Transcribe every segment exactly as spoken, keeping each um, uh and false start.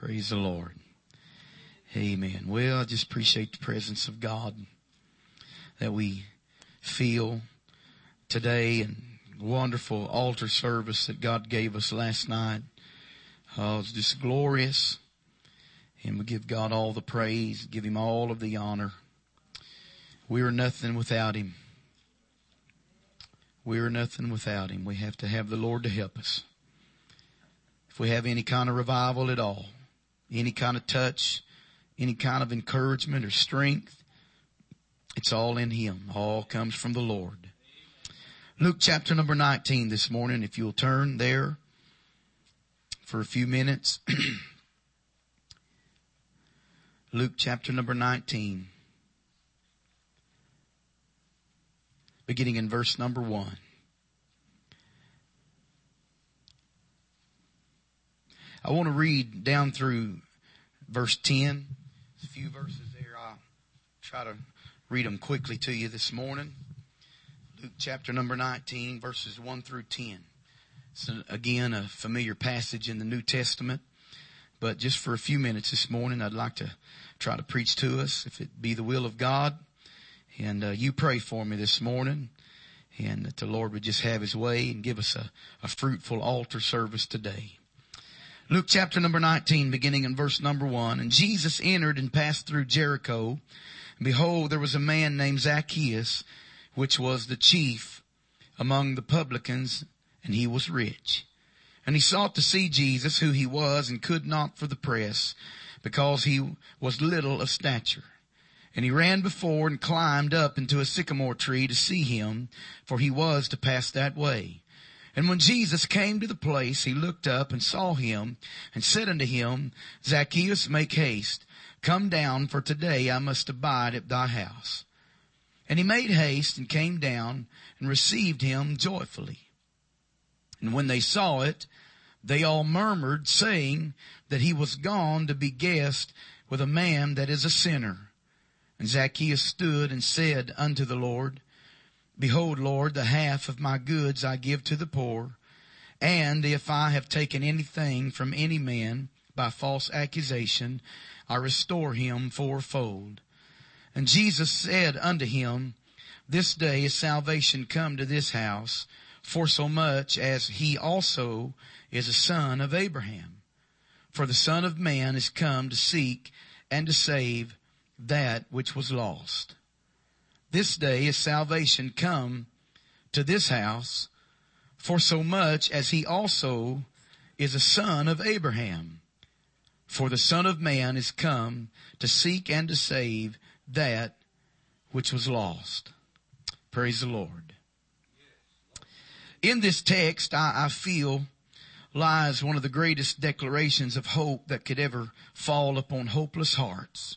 Praise the Lord. Amen. Well, I just appreciate the presence of God that we feel today, and wonderful altar service that God gave us last night. Oh, it's just glorious. And we give God all the praise, give Him all of the honor. We are nothing without Him. We are nothing without Him. We have to have the Lord to help us. If we have any kind of revival at all, any kind of touch, any kind of encouragement or strength, it's all in Him. All comes from the Lord. Luke chapter number nineteen this morning, if you'll turn there for a few minutes. Luke chapter number nineteen, beginning in verse number one. I want to read down through verse ten. There's a few verses there. I'll try to read them quickly to you this morning. Luke chapter number nineteen, verses one through ten. It's again a familiar passage in the New Testament. But just for a few minutes this morning, I'd like to try to preach to us, if it be the will of God. And uh, you pray for me this morning, and that the Lord would just have His way and give us a, a fruitful altar service today. Luke chapter number nineteen, beginning in verse number one. And Jesus entered and passed through Jericho. And behold, there was a man named Zacchaeus, which was the chief among the publicans, and he was rich. And he sought to see Jesus, who he was, and could not for the press, because he was little of stature. And he ran before and climbed up into a sycamore tree to see him, for he was to pass that way. And when Jesus came to the place, he looked up and saw him, and said unto him, Zacchaeus, make haste, come down, for today I must abide at thy house. And he made haste and came down and received him joyfully. And when they saw it, they all murmured, saying that he was gone to be guest with a man that is a sinner. And Zacchaeus stood and said unto the Lord, Behold, Lord, the half of my goods I give to the poor. And if I have taken anything from any man by false accusation, I restore him fourfold. And Jesus said unto him, This day is salvation come to this house, forsomuch as he also is a son of Abraham. For the Son of Man is come to seek and to save that which was lost. This day is salvation come to this house, forsomuch as he also is a son of Abraham. For the Son of Man is come to seek and to save that which was lost. Praise the Lord. In this text, I, I feel lies one of the greatest declarations of hope that could ever fall upon hopeless hearts.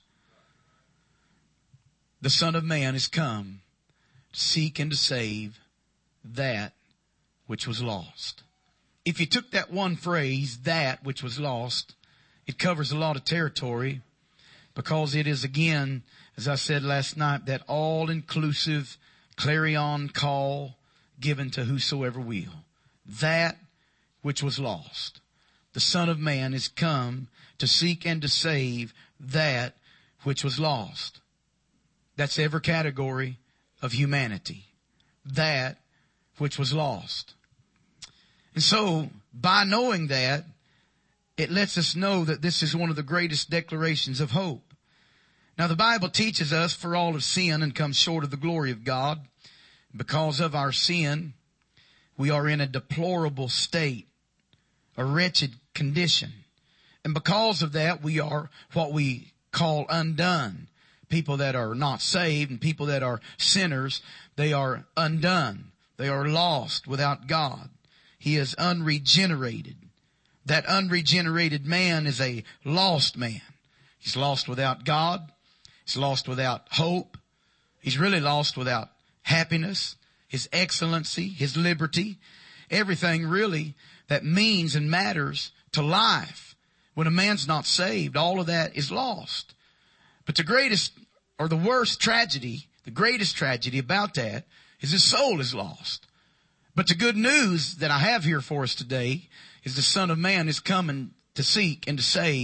The Son of Man is come to seek and to save that which was lost. If you took that one phrase, that which was lost, it covers a lot of territory, because it is, again, as I said last night, that all-inclusive clarion call given to whosoever will. That which was lost. The Son of Man is come to seek and to save that which was lost. That's every category of humanity. That which was lost. And so, by knowing that, it lets us know that this is one of the greatest declarations of hope. Now, the Bible teaches us, for all have sinned and come short of the glory of God. Because of our sin, we are in a deplorable state, a wretched condition. And because of that, we are what we call undone. People that are not saved and people that are sinners, they are undone. They are lost without God. He is unregenerated. That unregenerated man is a lost man. He's lost without God. He's lost without hope. He's really lost without happiness, His excellency, His liberty, everything really that means and matters to life. When a man's not saved, all of that is lost. But the greatest or the worst tragedy, the greatest tragedy about that is his soul is lost. But the good news that I have here for us today is the Son of Man is coming to seek and to save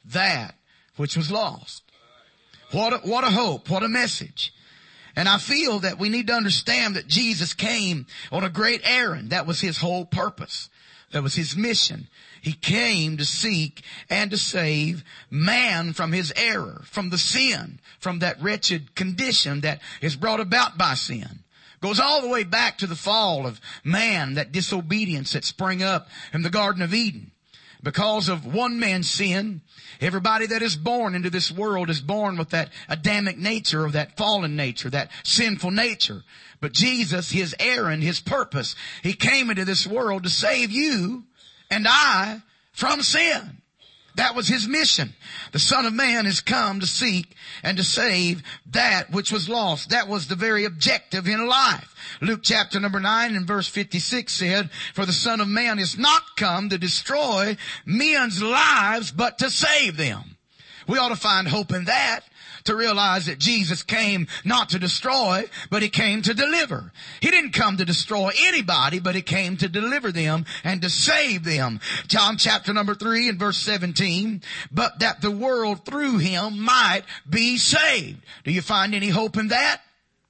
that which was lost. What a, what a hope. What a message. And I feel that we need to understand that Jesus came on a great errand. That was his whole purpose. That was his mission. He came to seek and to save man from his error, from the sin, from that wretched condition that is brought about by sin. Goes all the way back to the fall of man, that disobedience that sprang up in the Garden of Eden. Because of one man's sin, everybody that is born into this world is born with that Adamic nature, or that fallen nature, that sinful nature. But Jesus, his errand, his purpose, he came into this world to save you and I from sin. That was his mission. The Son of Man has come to seek and to save that which was lost. That was the very objective in life. Luke chapter number nine and verse fifty-six said, "For the Son of Man is not come to destroy men's lives, but to save them." We ought to find hope in that. To realize that Jesus came not to destroy, but he came to deliver. He didn't come to destroy anybody, but he came to deliver them and to save them. John chapter number three and verse seventeen, "But that the world through him might be saved." Do you find any hope in that?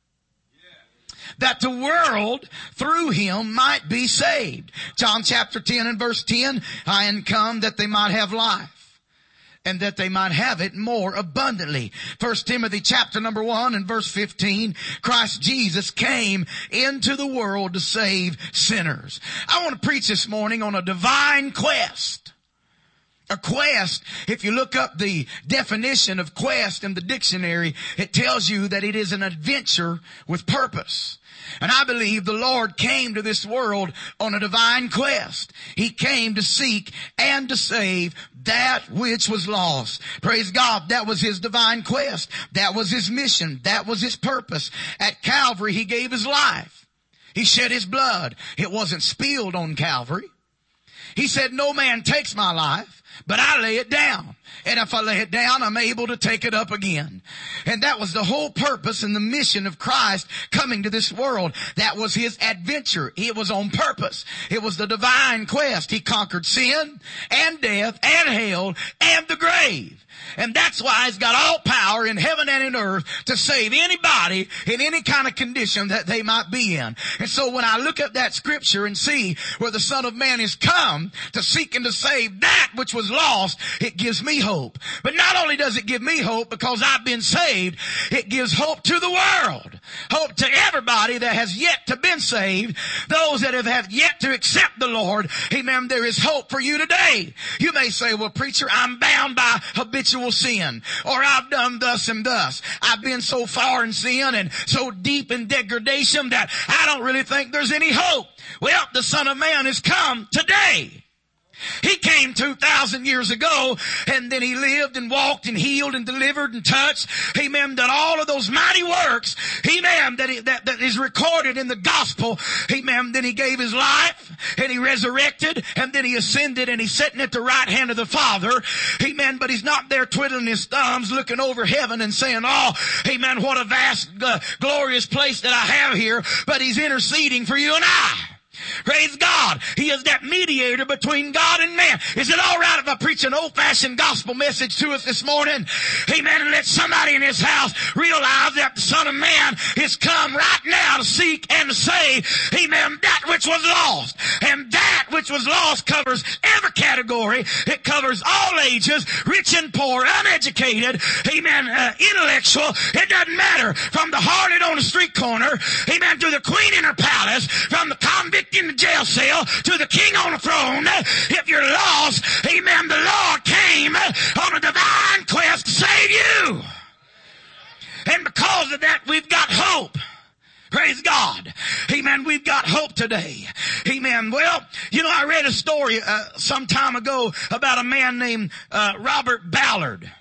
That the world through him might be saved. John chapter ten and verse ten, "I am come that they might have life, and that they might have it more abundantly." First Timothy chapter number one and verse fifteen, "Christ Jesus came into the world to save sinners." I want to preach this morning on a divine quest. A quest, if you look up the definition of quest in the dictionary, it tells you that it is an adventure with purpose. And I believe the Lord came to this world on a divine quest. He came to seek and to save that which was lost. Praise God. That was his divine quest. That was his mission. That was his purpose. At Calvary, he gave his life. He shed his blood. It wasn't spilled on Calvary. He said, "No man takes my life, but I lay it down. And if I lay it down, I'm able to take it up again." And that was the whole purpose and the mission of Christ coming to this world. That was his adventure. It was on purpose. It was the divine quest. He conquered sin and death and hell and the grave. And that's why he's got all power in heaven and in earth to save anybody in any kind of condition that they might be in. And so when I look at that scripture and see where the Son of Man is come to seek and to save that which was lost, it gives me hope. But not only does it give me hope because I've been saved, it gives hope to the world. Hope to everybody that has yet to been saved. Those that have, have yet to accept the Lord. Amen. There is hope for you today. You may say, "Well, preacher, I'm bound by habitual sin, or I've done thus and thus. I've been so far in sin and so deep in degradation that I don't really think there's any hope." Well, the Son of Man has come today. He came two thousand years ago, and then he lived and walked and healed and delivered and touched. Amen. Done all of those mighty works. Amen. That, he, that, that is recorded in the gospel. Amen. Then he gave his life, and he resurrected, and then he ascended, and he's sitting at the right hand of the Father. Amen. But he's not there twiddling his thumbs, looking over heaven and saying, "Oh, amen, what a vast, uh, glorious place that I have here." But he's interceding for you and I. Praise God. He is that mediator between God and man. Is it all right if I preach an old-fashioned gospel message to us this morning? Amen. And let somebody in this house realize that the Son of Man is come right now to seek and to save, amen, that which was lost. And that which was lost covers every category. It covers all ages, rich and poor, uneducated, amen, uh, intellectual. It doesn't matter. From the harlot on the street corner, amen, to the queen in her palace, from the convict in the jail cell to the king on the throne. If you're lost, amen, the Lord came on a divine quest to save you. And because of that, we've got hope. Praise God. Amen. We've got hope today. Amen. Well, you know, I read a story uh, some time ago about a man named uh, Robert Ballard.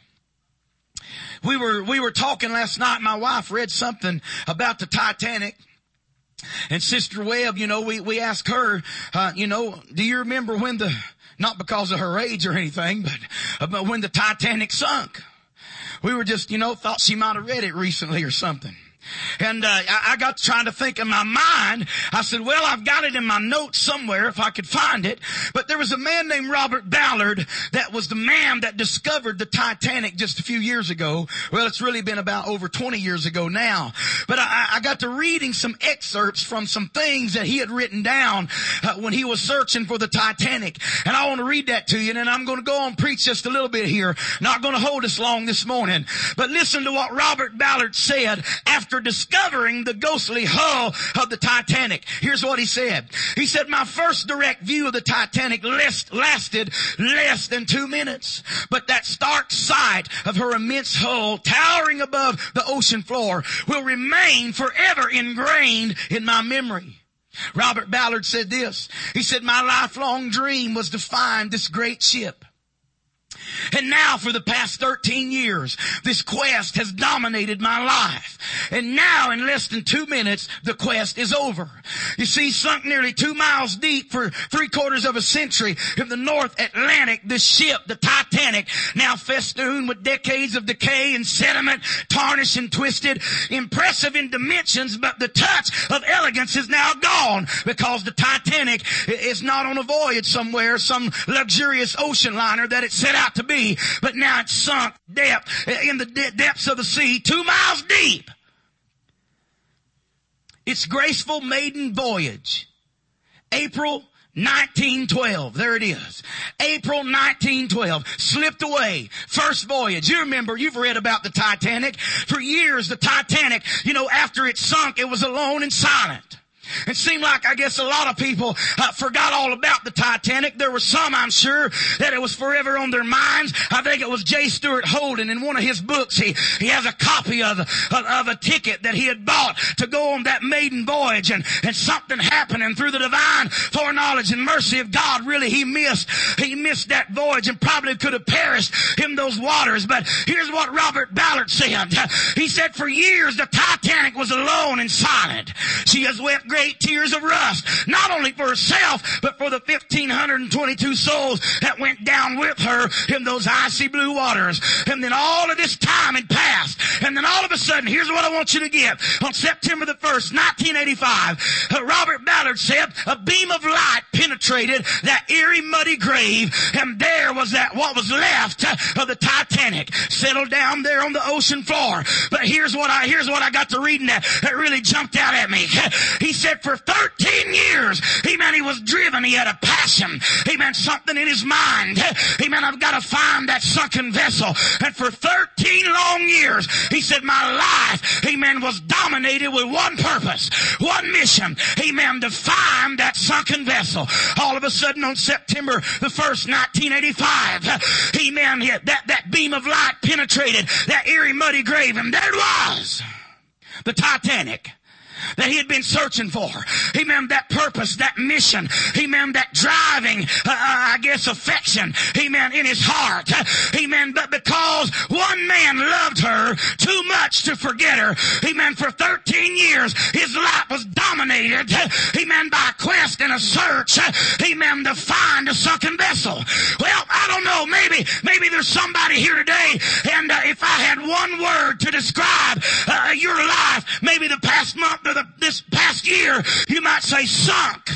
We were, we were talking last night. My wife read something about the Titanic. And Sister Webb, you know, we, we asked her, uh, you know, do you remember when the, not because of her age or anything, but, uh, but when the Titanic sunk? We were just, you know, thought she might have read it recently or something. And uh, I, I got trying to think in my mind. I said, well, I've got it in my notes somewhere if I could find it. But there was a man named Robert Ballard that was the man that discovered the Titanic just a few years ago. Well, it's really been about over twenty years ago now. But I, I got to reading some excerpts from some things that he had written down uh, when he was searching for the Titanic. And I want to read that to you. And then I'm going to go on and preach just a little bit here. Not going to hold us long this morning. But listen to what Robert Ballard said after discovering the ghostly hull of the Titanic. Here's what he said. He said, my first direct view of the Titanic list, lasted less than two minutes. But that stark sight of her immense hull towering above the ocean floor will remain forever ingrained in my memory. Robert Ballard said this. He said, my lifelong dream was to find this great ship. And now for the past thirteen years, this quest has dominated my life. And now in less than two minutes, the quest is over. You see, sunk nearly two miles deep for three quarters of a century in the North Atlantic, this ship, the Titanic, now festooned with decades of decay and sediment, tarnished and twisted, impressive in dimensions, but the touch of elegance is now gone because the Titanic is not on a voyage somewhere, some luxurious ocean liner that it set out to be, but now it's sunk depth in the de- depths of the sea, two miles deep. Its graceful maiden voyage, April nineteen twelve. There it is. April nineteen twelve. Slipped away. First voyage. You remember, you've read about the Titanic. For years, the Titanic, you know, after it sunk, it was alone and silent. It seemed like, I guess, a lot of people uh, forgot all about the Titanic. There were some, I'm sure, that it was forever on their minds. I think it was J. Stuart Holden in one of his books. He he has a copy of, of, of a ticket that he had bought to go on that maiden voyage, and, and something happened, and through the divine foreknowledge and mercy of God, really, he missed, he missed that voyage and probably could have perished in those waters. But here's what Robert Ballard said. He said, for years, the Titanic was alone and silent. She has wept great tears of rust, not only for herself, but for the one thousand five hundred twenty-two souls that went down with her in those icy blue waters. And then all of this time had passed. And then all of a sudden, here's what I want you to get. On September the first, nineteen eighty-five, uh, Robert Ballard said, a beam of light penetrated that eerie, muddy grave, and there was that, what was left of the Titanic, settled down there on the ocean floor. But here's what I, here's what I got to reading that, that really jumped out at me. He said, for thirteen years, amen, he was driven. He had a passion. Amen, something in his mind. Amen, I've got to find that sunken vessel. And for thirteen long years, he said, my life, amen, was dominated with one purpose, one mission. Amen, to find that sunken vessel. All of a sudden on September the first, nineteen eighty-five, amen, that, that beam of light penetrated that eerie, muddy grave, and there it was, the Titanic that he had been searching for. Amen. That purpose, that mission. Amen. That driving, uh, I guess, affection. Amen. In his heart. Amen. But because one man loved her too much to forget her. Amen. For thirteen years, his life was dominated. Amen. By a quest and a search. Amen. To find a sunken vessel. Well, I don't know. Maybe, maybe there's somebody here today. And uh, if I had one word to describe uh, your life, maybe the past month or the this past year, you might say sunk.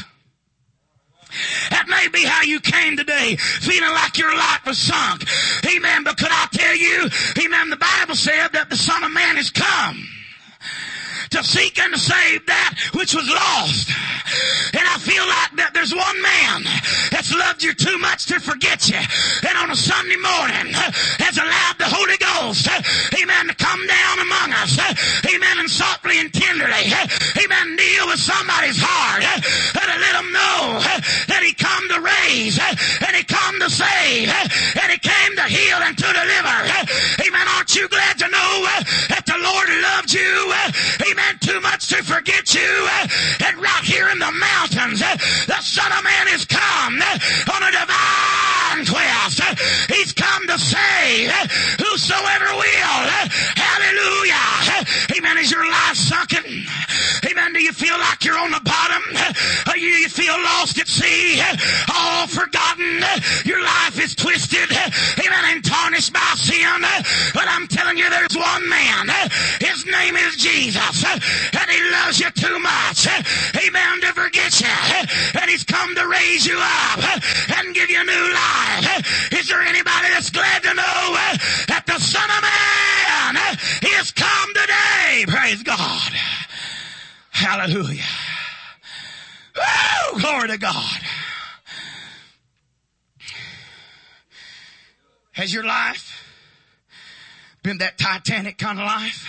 That may be how you came today, feeling like your life was sunk. Amen. But could I tell you, amen, the Bible said that the Son of Man has come to seek and to save that which was lost. And I feel like that there's one man that's loved you too much to forget you. And on a Sunday morning has allowed the Holy Ghost, amen, to come down among us. Amen. And softly and tenderly, amen, deal with somebody's heart. And to let them know that he come to raise, and he come to save, and he came to heal and to deliver. Amen. Aren't you glad to know that the Lord loved you? Amen. Too much to forget you. And right here in the mountains, the Son of Man has come on a divine quest. He's come to save whosoever will. Hallelujah. Amen. Is your life sunken? Amen. Do you feel like you're on the bottom? Do you feel lost at sea? All forgotten? Your life is twisted. Amen. And tarnished by sin. But I'm telling you, there's one man. His name is Jesus. and he loves you too much, amen, to forget you. And he's come to raise you up and give you new life. Is there anybody that's glad to know that the Son of Man is come today? Praise God. Hallelujah. Oh, glory to God. Has your life been that Titanic kind of life?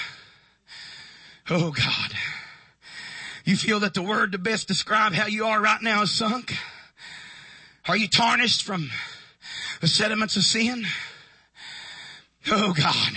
Oh God. You feel that the word to best describe how you are right now is sunk? Are you tarnished from the sediments of sin? Oh God.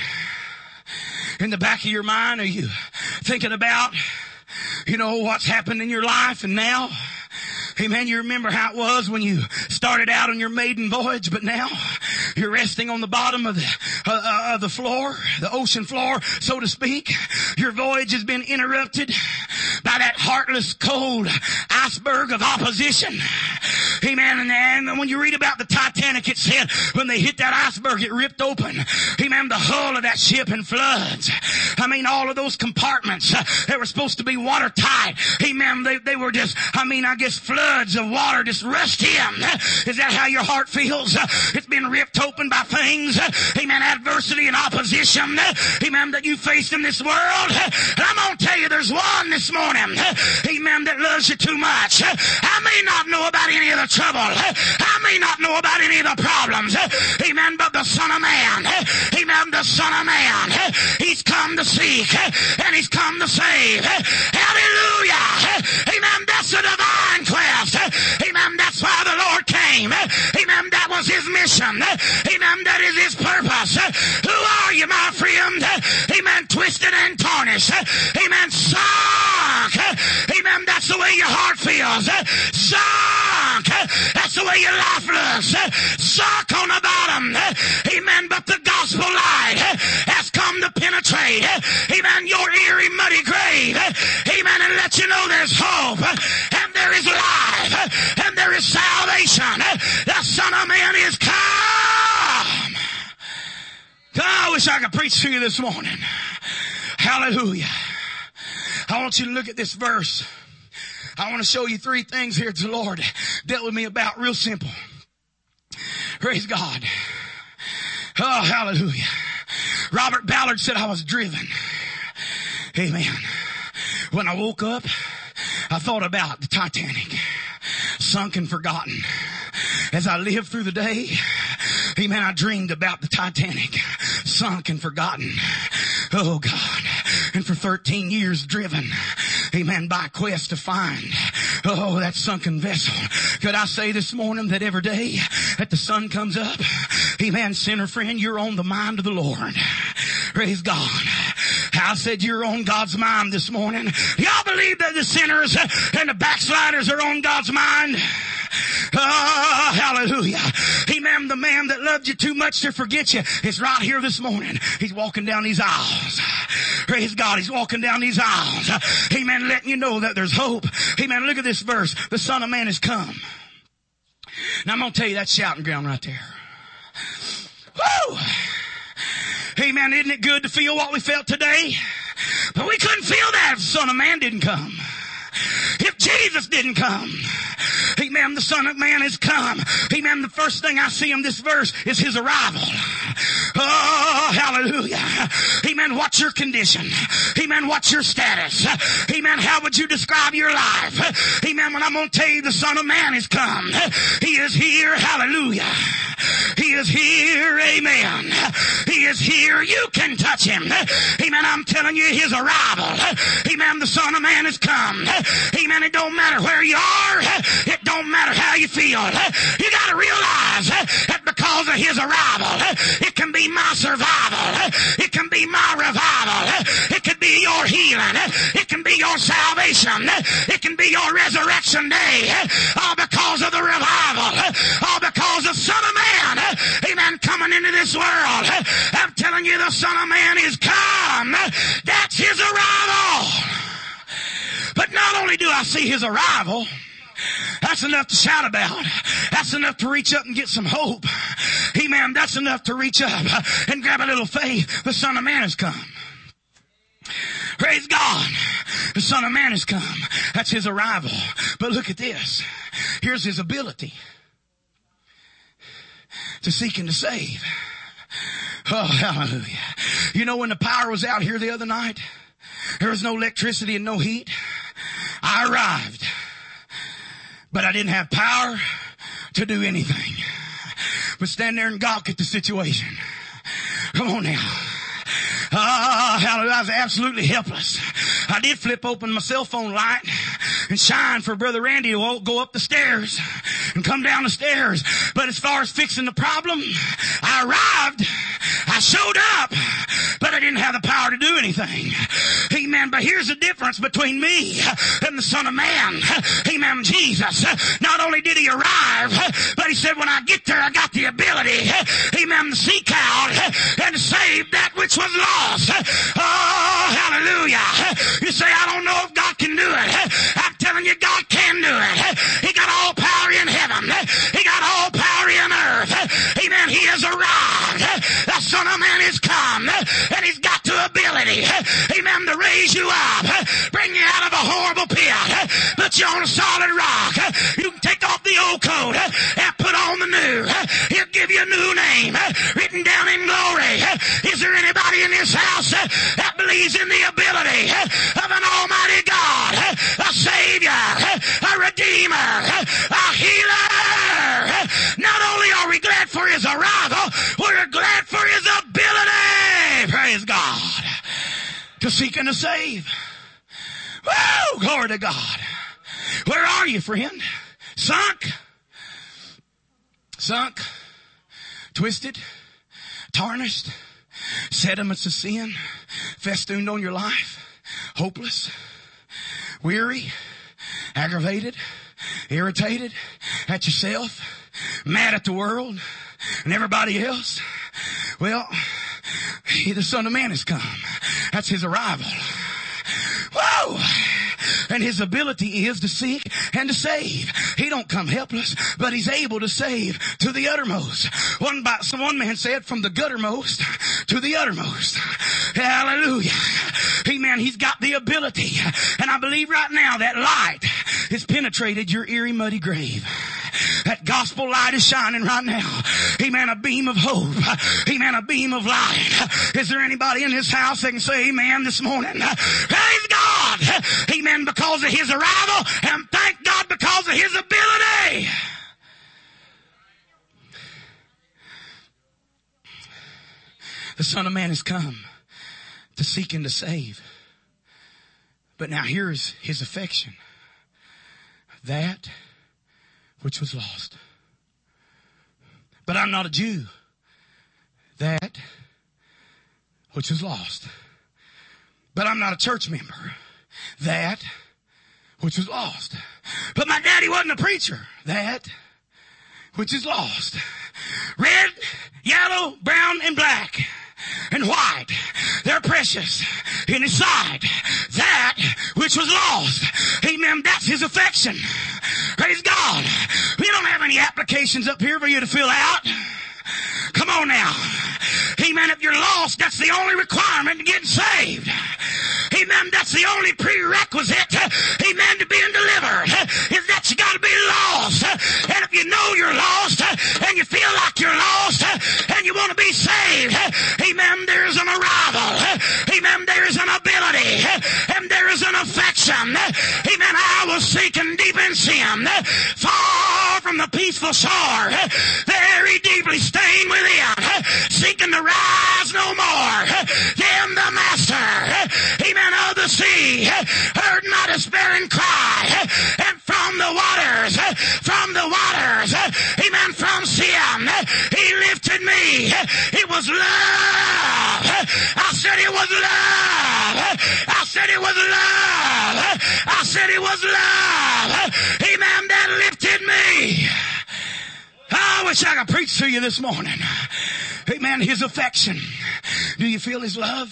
In the back of your mind, are you thinking about, you know, what's happened in your life and now? Amen. You remember how it was when you started out on your maiden voyage, but now you're resting on the bottom of the, uh, of the floor, the ocean floor, so to speak. Your voyage has been interrupted by that heartless, cold iceberg of opposition. Amen. And, and when you read about the Titanic, it said when they hit that iceberg, it ripped open. Amen. The hull of that ship in floods. I mean, all of those compartments uh, that were supposed to be watertight. Amen. They, they were just, I mean, I guess floods of water just rushed in. Is that how your heart feels? Uh, it's been ripped open by things. Uh, amen. Adversity and opposition. Uh, amen. That you faced in this world. Uh, and I'm going to tell you there's one this morning. Uh, amen. That loves you too much. Uh, I may not know about any of the trouble. I may not know about any of the problems. Amen. But the Son of Man, amen, the Son of Man, he's come to seek and he's come to save. Hallelujah. Amen. That's a divine quest. Amen. That's why the Lord came. Amen. That was his mission. Amen. That is his purpose. Who are you, my friend? Amen. Twisted and tarnished. Amen. Sunk. Amen. That's the way your heart feels. Sunk. That's the way your life looks. Sunk on the bottom. Amen. But the gospel light has come to penetrate. Amen. Your eerie, muddy grave. Amen. And let you know there's hope. And there is life. And there is salvation. The Son of Man is come. God, I wish I could preach to you this morning. Hallelujah. I want you to look at this verse. I want to show you three things here the Lord dealt with me about, real simple. Praise God. Oh, hallelujah. Robert Ballard said I was driven. Amen. When I woke up, I thought about the Titanic, sunk and forgotten. As I lived through the day, amen, I dreamed about the Titanic, sunk and forgotten. Oh God. And for thirteen years driven, amen, by a quest to find, oh, that sunken vessel. Could I say this morning that every day that the sun comes up, amen, sinner friend, you're on the mind of the Lord. Praise God. I said you're on God's mind this morning. Y'all believe that the sinners and the backsliders are on God's mind? Oh, hallelujah. Amen. The man that loved you too much to forget you is right here this morning. He's walking down these aisles. Praise God. He's walking down these aisles. Amen. Letting you know that there's hope. Amen. Look at this verse. The Son of Man has come. Now I'm going to tell you that's shouting ground right there. Woo! Amen. Isn't it good to feel what we felt today? But we couldn't feel that if the Son of Man didn't come. If Jesus didn't come. Amen. The Son of Man has come. Amen. The first thing I see in this verse is his arrival. Oh, hallelujah. Amen. What's your condition? Amen. What's your status? Amen. How would you describe your life? Amen. When I'm going to tell you the Son of Man has come. He is here. Hallelujah. He is here. Amen. He is here. You can touch him. Amen. I'm telling you his arrival. Amen. The Son of Man has come. Amen. It don't matter where you are. It don't matter how you feel. You got to realize that because of his arrival, it can be my survival. It can be my revival. It can be your healing. It can be your salvation. It can be your resurrection day. All because of the revival. All because of Son of Man. Amen. Coming into this world. I'm telling you the Son of Man is come. That's his arrival. But not only do I see his arrival, that's enough to shout about. That's enough to reach up and get some hope. Amen. That's enough to reach up and grab a little faith. The Son of Man has come. Praise God. The Son of Man has come. That's his arrival. But look at this. Here's his ability to seek and to save. Oh, hallelujah. You know, when the power was out here the other night, there was no electricity and no heat. I arrived, but I didn't have power to do anything but stand there and gawk at the situation. Come on now. Ah, hallelujah. I was absolutely helpless. I did flip open my cell phone light and shine for Brother Randy to go up the stairs and come down the stairs. But as far as fixing the problem, I arrived. I showed up, but I didn't have the power to do anything. Amen. But here's the difference between me and the Son of Man. Amen. Jesus. Not only did he arrive, but he said, when I get there, I got the ability, amen, to seek out and to save that which was lost. Oh, hallelujah. You say, I don't know if God can do it. I'm telling you, God can do it. He got all power in heaven. He got all power in earth. Amen. He has arrived. The Son of Man has come, and he's got the ability, amen, to raise you up, bring you out of a horrible pit, put you on a solid rock. You can take off the old coat and put on the new. He'll give you a new name written down in glory. Is there anybody in this house that believes in the ability of an almighty God, a Savior, a Redeemer, a Healer? Not only are we glad for his arrival, we're glad for his ability, praise God, to seek and to save. Woo! Glory to God. Where are you, friend? Sunk? Sunk? Twisted? Tarnished? Sediments of sin festooned on your life? Hopeless? Weary? Aggravated? Irritated at yourself? Mad at the world and everybody else? Well, he, the Son of Man has come. That's his arrival. Whoa! And his ability is to seek and to save. He don't come helpless, but he's able to save to the uttermost. One by, so one man said, from the guttermost to the uttermost. Hallelujah. Amen. He's got the ability. And I believe right now that light has penetrated your eerie, muddy grave. That gospel light is shining right now. Amen. A beam of hope. Amen. A beam of light. Is there anybody in this house that can say amen this morning? Praise God. Amen. Because of his arrival, and thank God because of his ability. The Son of Man has come to seek and to save. But now here's his affection. That which was lost. But I'm not a Jew. That which was lost. But I'm not a church member. That which was lost. But my daddy wasn't a preacher. That which is lost. Red, yellow, brown, and black, and white. They're precious in his sight. That which was lost. Amen. That's his affection. Praise God. We don't have any applications up here for you to fill out. Come on now. Amen. If you're lost, that's the only requirement to getting saved. Amen. That's the only prerequisite, amen, to being delivered, is that you got to be lost. And if you know you're lost, and you feel like you're lost, and you want to be saved, amen, there is an arrival. Amen. There is an ability, and there is an affection. Amen. I was sinking deep in sin, far from the peaceful shore, very deeply stained within, seeking to rise no more. Then the Master, amen, of the sea heard my despairing cry, and from the waters, from the waters, amen, from sin, he lifted me. It was love. I said it was love. I said it was love. I said it was love. Amen, that lifted me. I wish I could preach to you this morning. Amen, his affection. Do you feel his love?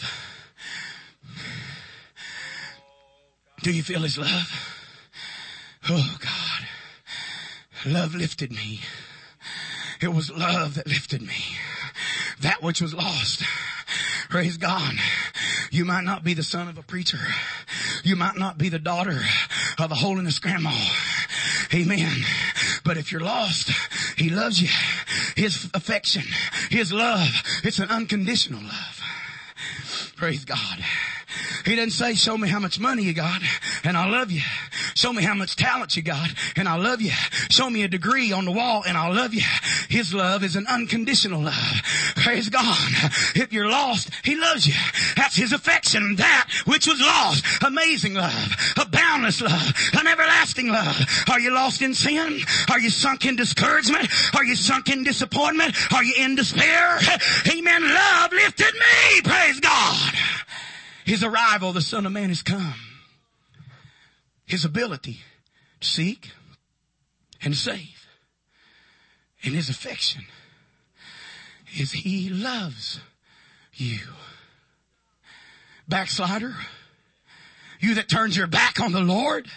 Do you feel his love? Oh God. Love lifted me. It was love that lifted me. That which was lost. Praise God. You might not be the son of a preacher. You might not be the daughter of a holiness grandma. Amen. But if you're lost, He loves you. His affection, His love, it's an unconditional love. Praise God. He doesn't say, show me how much money you got and I love you. Show me how much talent you got and I love you. Show me a degree on the wall and I love you. His love is an unconditional love. Praise God. If you're lost, He loves you. That's His affection. That which was lost. Amazing love. A boundless love. An everlasting love. Are you lost in sin? Are you sunk in discouragement? Are you sunk in disappointment? Are you in despair? Amen. Love lifted me. Praise God. His arrival, the Son of Man, has come. His ability to seek and to save. And His affection is He loves you. Backslider, you that turns your back on the Lord,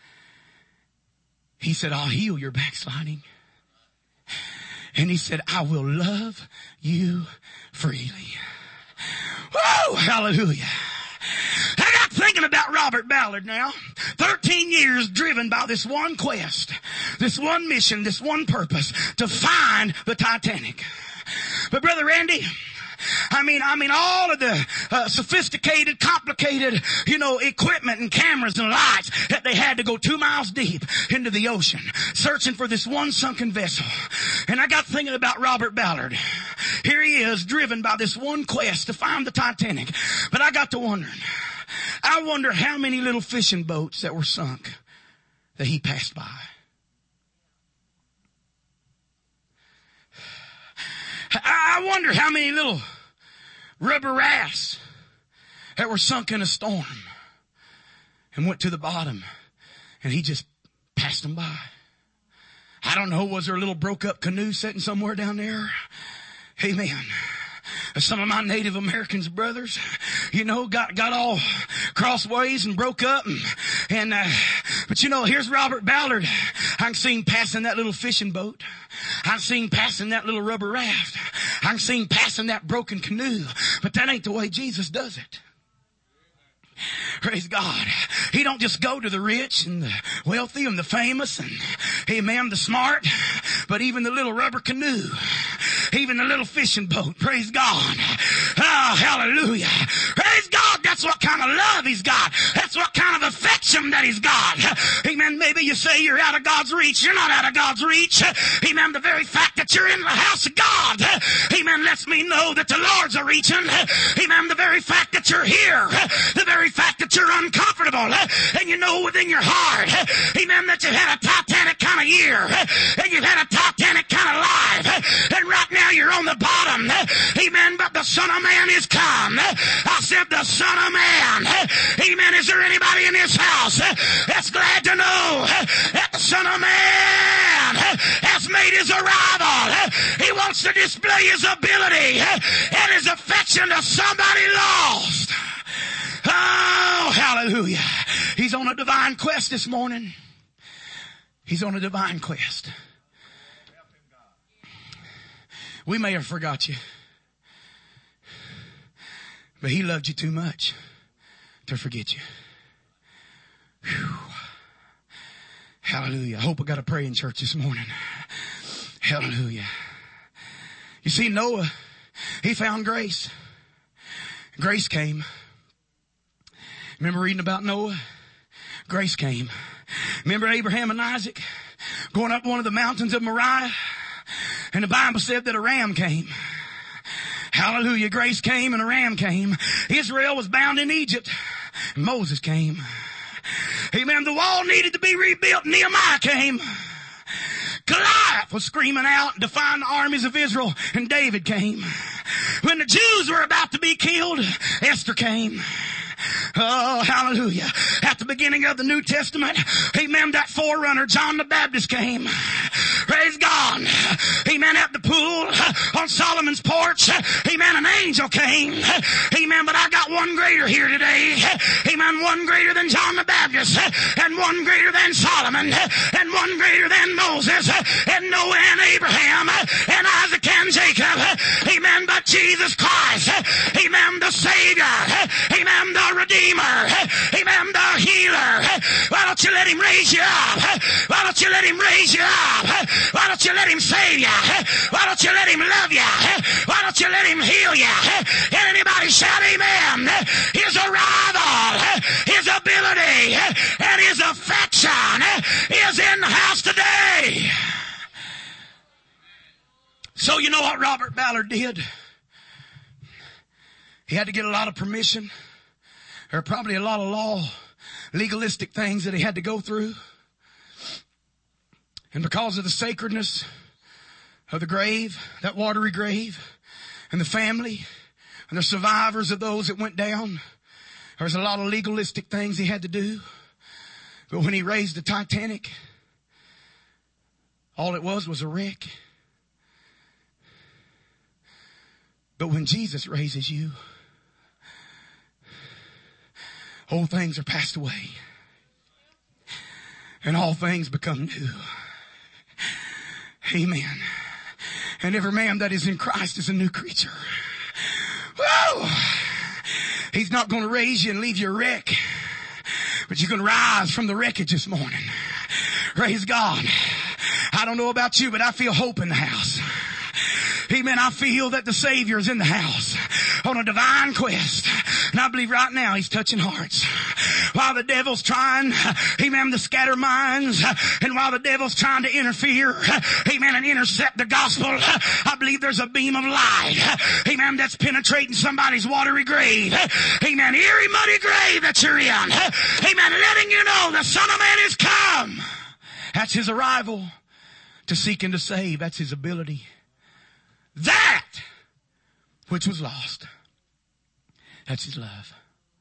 He said, I'll heal your backsliding. And He said, I will love you freely. Whoa, hallelujah. I got thinking about Robert Ballard now. Thirteen years driven by this one quest, this one mission, this one purpose, to find the Titanic. But Brother Randy, I mean, I mean, all of the uh, sophisticated, complicated, you know, equipment and cameras and lights that they had to go two miles deep into the ocean, searching for this one sunken vessel. And I got thinking about Robert Ballard. Here he is, driven by this one quest to find the Titanic. But I got to wondering, I wonder how many little fishing boats that were sunk that he passed by. I wonder how many little rubber rafts that were sunk in a storm and went to the bottom and he just passed them by. I don't know, was there a little broke up canoe sitting somewhere down there? Amen. Some of my Native Americans brothers, you know, got, got all crossways and broke up and, and, uh, but you know, here's Robert Ballard. I can see him passing that little fishing boat. I can see him passing that little rubber raft. I can see him passing that broken canoe. But that ain't the way Jesus does it. Praise God. He don't just go to the rich and the wealthy and the famous and, amen, the smart, but even the little rubber canoe, even the little fishing boat. Praise God. Oh, hallelujah. Praise God. That's what kind of love He's got. That's what kind of affection that He's got. Amen. Maybe you say you're out of God's reach. You're not out of God's reach. Amen. The very fact that you're in the house of God, amen, lets me know that the Lord's a reaching. Amen. The very fact that you're here, the very fact that you're uncomfortable, and you know within your heart, amen, that you've had a Titanic kind of year, and you've had a Titanic kind of life, and right now you're on the bottom, amen, but the Son of Man is come. I said the Son of Man, amen. Is there anybody in this house that's glad to know that the Son of Man has made His arrival? He wants to display His ability and His affection to somebody lost. Oh, hallelujah. He's on a divine quest this morning. He's on a divine quest. We may have forgot you, but He loved you too much to forget you. Whew. Hallelujah. I hope I got a praying church this morning. Hallelujah. You see, Noah, he found grace. Grace came. Remember reading about Noah? Grace came. Remember Abraham and Isaac going up one of the mountains of Moriah? And the Bible said that a ram came. Hallelujah. Grace came and a ram came. Israel was bound in Egypt. And Moses came. Amen. The wall needed to be rebuilt. Nehemiah came. Goliath was screaming out, defying the armies of Israel. And David came. When the Jews were about to be killed, Esther came. Oh, hallelujah. At the beginning of the New Testament, amen, that forerunner, John the Baptist, came. Praise God. Amen. At the pool, on Solomon's porch, amen, an angel came. Amen. But I got one greater here today. Amen. One greater than John the Baptist, and one greater than Solomon, and one greater than Moses, and Noah and Abraham, and Isaac and Jacob. Amen. But Jesus Christ, amen, the Savior, amen, the Redeemer, amen, the don't you let him raise you up? Why don't you let him raise you up? Why don't you let him save you? Why don't you let him love you? Why don't you let him heal you? And anybody shout amen? His arrival, his ability, and his affection is in the house today. So you know what Robert Ballard did? He had to get a lot of permission. There are probably a lot of law, legalistic things that he had to go through. And because of the sacredness of the grave, that watery grave, and the family, and the survivors of those that went down, there was a lot of legalistic things he had to do. But when he raised the Titanic, all it was was a wreck. But when Jesus raises you, old things are passed away, and all things become new. Amen. And every man that is in Christ is a new creature. Whoa! He's not going to raise you and leave you a wreck, but you're going to rise from the wreckage this morning. Praise God. I don't know about you, but I feel hope in the house. Amen. I feel that the Savior is in the house on a divine quest. And I believe right now He's touching hearts. While the devil's trying, amen, to scatter minds, and while the devil's trying to interfere, amen, and intercept the gospel, I believe there's a beam of light, amen, that's penetrating somebody's watery grave, amen, eerie, muddy grave that you're in, amen, letting you know the Son of Man is come. That's His arrival, to seek and to save. That's His ability. That which was lost, that's His love.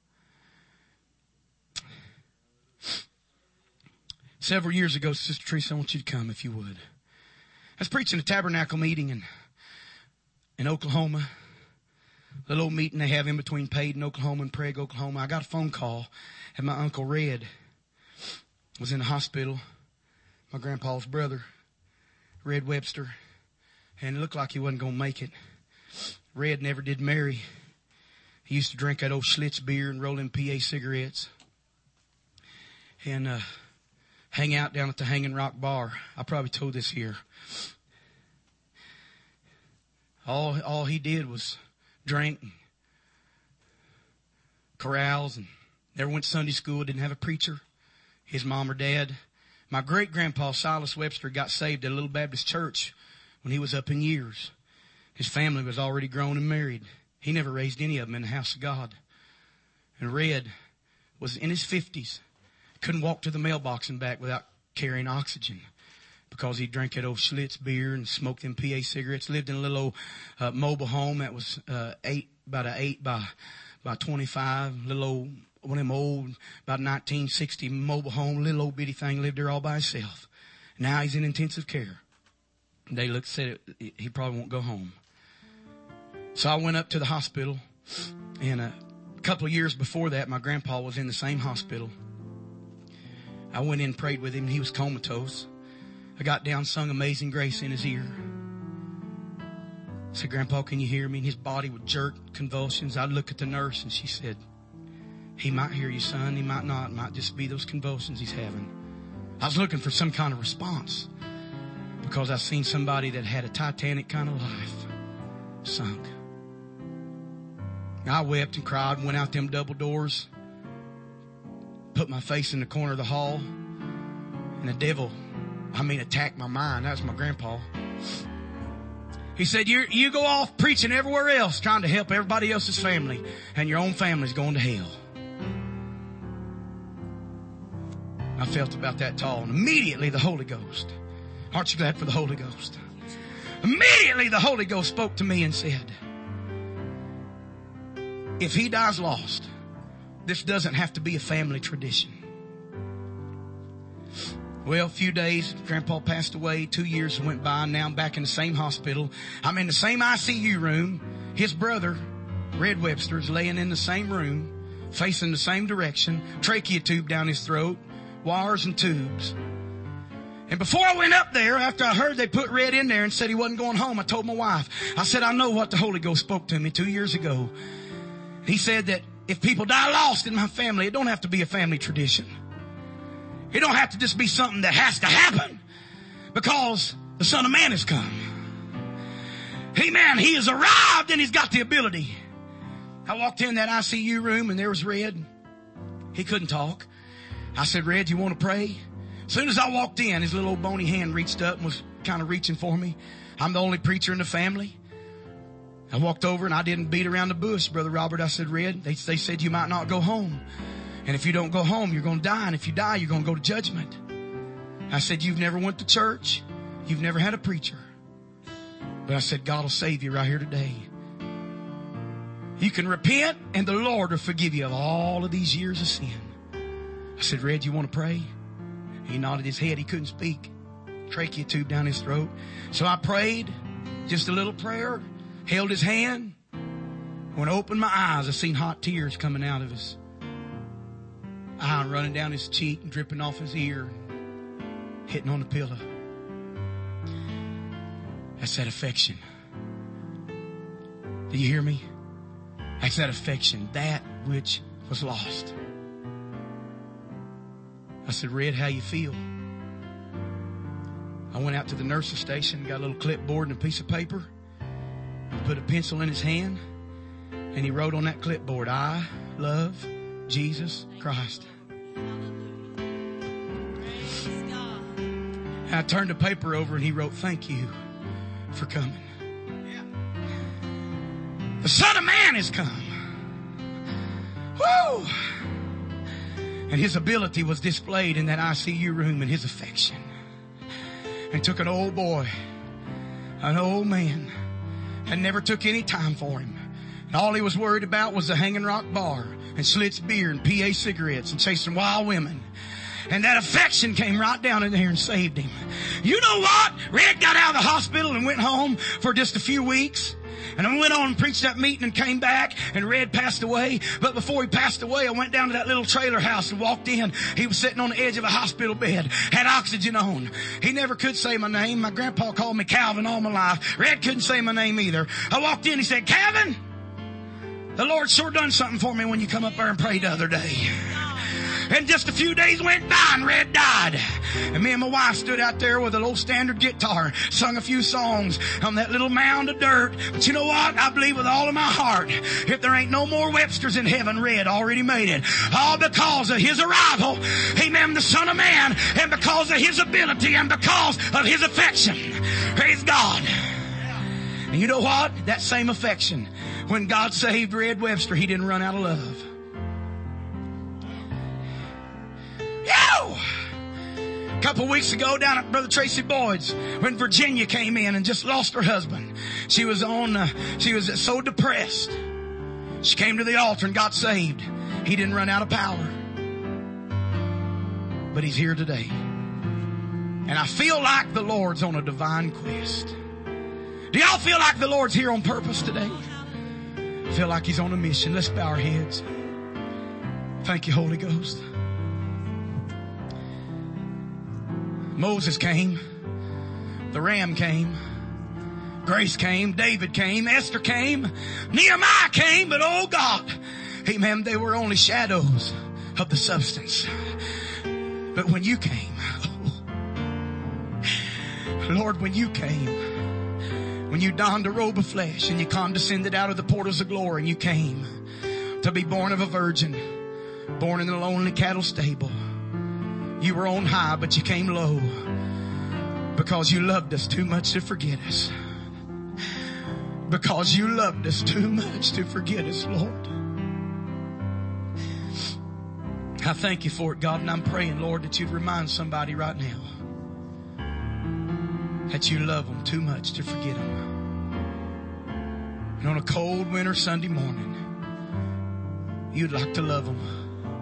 Several years ago, Sister Teresa, I want you to come if you would. I was preaching a tabernacle meeting in, in Oklahoma. The little meeting they have in between Paden, Oklahoma and Prague, Oklahoma. I got a phone call, and my Uncle Red was in the hospital. My grandpa's brother, Red Webster. And it looked like he wasn't going to make it. Red never did marry. He used to drink that old Schlitz beer and roll in P A cigarettes. And uh, hang out down at the Hanging Rock Bar. I probably told this here. All, all he did was drink and carouse and never went to Sunday school, didn't have a preacher. His mom or dad. My great-grandpa, Silas Webster, got saved at a little Baptist church when he was up in years. His family was already grown and married. He never raised any of them in the house of God. And Red was in his fifties. Couldn't walk to the mailbox and back without carrying oxygen because he drank that old Schlitz beer and smoked them P A cigarettes. Lived in a little old uh, mobile home that was uh, eight, about an eight by, by twenty-five. Little old, one of them old, about nineteen sixty mobile home, little old bitty thing. Lived there all by himself. Now he's in intensive care. They looked, said it, he probably won't go home. So I went up to the hospital, and a couple of years before that, my grandpa was in the same hospital. I went in and prayed with him. He was comatose. I got down, sung Amazing Grace in his ear. I said, Grandpa, can you hear me? And his body would jerk, convulsions. I'd look at the nurse, and she said, he might hear you, son. He might not. It might just be those convulsions he's having. I was looking for some kind of response because I've seen somebody that had a Titanic kind of life sunk. I wept and cried and went out them double doors, put my face in the corner of the hall, and the devil, I mean, attacked my mind. That was my grandpa. He said, you you go off preaching everywhere else, trying to help everybody else's family, and your own family's going to hell. I felt about that tall, and immediately the Holy Ghost. Aren't you glad for the Holy Ghost? Immediately the Holy Ghost spoke to me and said, if he dies lost, this doesn't have to be a family tradition. Well, a few days, Grandpa passed away. Two years went by. Now I'm back in the same hospital. I'm in the same I C U room. His brother, Red Webster, is laying in the same room, facing the same direction, trachea tube down his throat, wires and tubes. And before I went up there, after I heard they put Red in there and said he wasn't going home, I told my wife, I said, I know what the Holy Ghost spoke to me two years ago. He said that if people die lost in my family, it don't have to be a family tradition. It don't have to just be something that has to happen, because the Son of Man has come. Amen. He has arrived and he's got the ability. I walked in that I C U room and there was Red. He couldn't talk. I said, Red, you want to pray? As soon as I walked in, his little old bony hand reached up and was kind of reaching for me. I'm the only preacher in the family. I walked over and I didn't beat around the bush, Brother Robert. I said, Red, they, they said you might not go home. And if you don't go home, you're going to die. And if you die, you're going to go to judgment. I said, you've never went to church. You've never had a preacher. But I said, God will save you right here today. You can repent and the Lord will forgive you of all of these years of sin. I said, Red, you want to pray? He nodded his head. He couldn't speak. Trachea tube down his throat. So I prayed just a little prayer, held his hand. When I opened my eyes, I seen hot tears coming out of his eye, running down his cheek and dripping off his ear, hitting on the pillow. That's that affection. Do you hear me? That's that affection, that which was lost. I said, Red, how you feel? I went out to the nurse's station, got a little clipboard and a piece of paper. I put a pencil in his hand, and he wrote on that clipboard, I love Jesus Christ. And I turned the paper over and he wrote, thank you for coming. The Son of Man has come. Woo! And his ability was displayed in that I C U room, and his affection. And took an old boy, an old man, and never took any time for him. And all he was worried about was the Hanging Rock Bar and Schlitz beer and P A cigarettes and chasing wild women. And that affection came right down in there and saved him. You know what? Red got out of the hospital and went home for just a few weeks. And I went on and preached that meeting and came back, and Red passed away. But before he passed away, I went down to that little trailer house and walked in. He was sitting on the edge of a hospital bed, had oxygen on. He never could say my name. My grandpa called me Calvin all my life. Red couldn't say my name either. I walked in, he said, Calvin, the Lord sure done something for me when you come up there and prayed the other day. And just a few days went by and Red died. And me and my wife stood out there with a little standard guitar, sung a few songs on that little mound of dirt. But you know what? I believe with all of my heart, if there ain't no more Websters in heaven, Red already made it. All because of his arrival, amen, the Son of Man, and because of his ability and because of his affection. Praise God. And you know what? That same affection, when God saved Red Webster, he didn't run out of love. A couple of weeks ago down at Brother Tracy Boyd's, when Virginia came in and just lost her husband. She was on, uh, she was so depressed. She came to the altar and got saved. He didn't run out of power. But he's here today. And I feel like the Lord's on a divine quest. Do y'all feel like the Lord's here on purpose today? I feel like he's on a mission. Let's bow our heads. Thank you, Holy Ghost. Moses came. The ram came. Grace came. David came. Esther came. Nehemiah came. But oh God, amen, they were only shadows of the substance. But when you came, oh, Lord, when you came, when you donned a robe of flesh and you condescended out of the portals of glory and you came to be born of a virgin, born in a lonely cattle stable. You were on high, but you came low because you loved us too much to forget us. Because you loved us too much to forget us, Lord. I thank you for it, God, and I'm praying, Lord, that you'd remind somebody right now that you love them too much to forget them. And on a cold winter Sunday morning, you'd like to love them.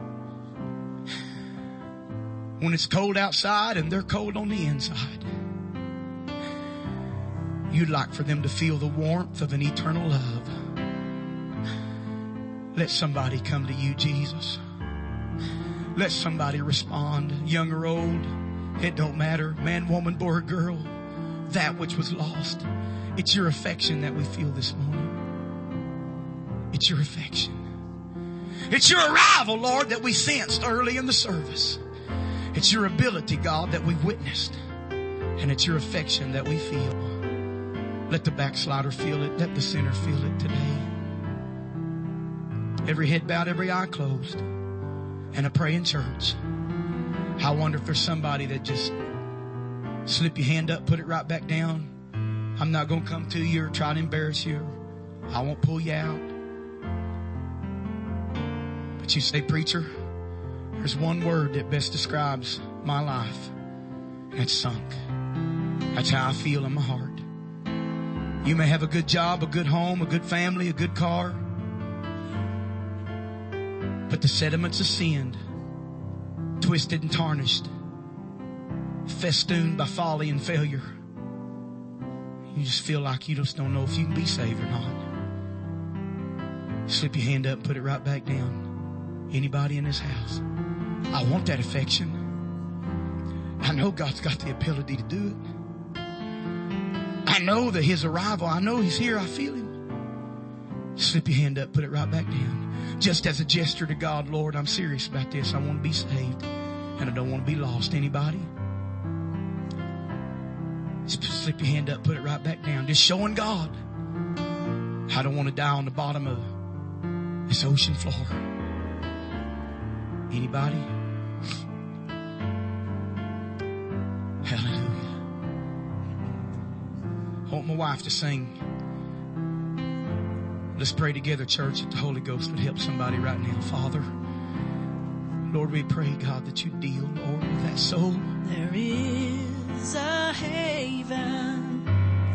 When it's cold outside and they're cold on the inside, you'd like for them to feel the warmth of an eternal love. Let somebody come to you, Jesus. Let somebody respond, young or old. It don't matter, man, woman, boy, or girl. That which was lost. It's your affection that we feel this morning. It's your affection. It's your arrival, Lord, that we sensed early in the service. It's your ability, God, that we've witnessed. And it's your affection that we feel. Let the backslider feel it. Let the sinner feel it today. Every head bowed, every eye closed. And a praying church. I wonder if there's somebody that just slip your hand up, put it right back down. I'm not going to come to you or try to embarrass you. I won't pull you out. But you say, preacher, there's one word that best describes my life. That's sunk. That's how I feel in my heart. You may have a good job, a good home, a good family, a good car. But the sediments of sin, twisted and tarnished, festooned by folly and failure. You just feel like you just don't know if you can be saved or not. Slip your hand up and put it right back down. Anybody in this house? I want that affection. I know God's got the ability to do it. I know that His arrival, I know He's here. I feel Him. Slip your hand up, put it right back down. Just as a gesture to God, Lord, I'm serious about this. I want to be saved. And I don't want to be lost. Anybody? Slip your hand up, put it right back down. Just showing God, I don't want to die on the bottom of this ocean floor. Anybody? Hallelujah. I want my wife to sing. Let's pray together, church, that the Holy Ghost would help somebody right now. Father, Lord, we pray, God, that you deal, Lord, with that soul. There is a haven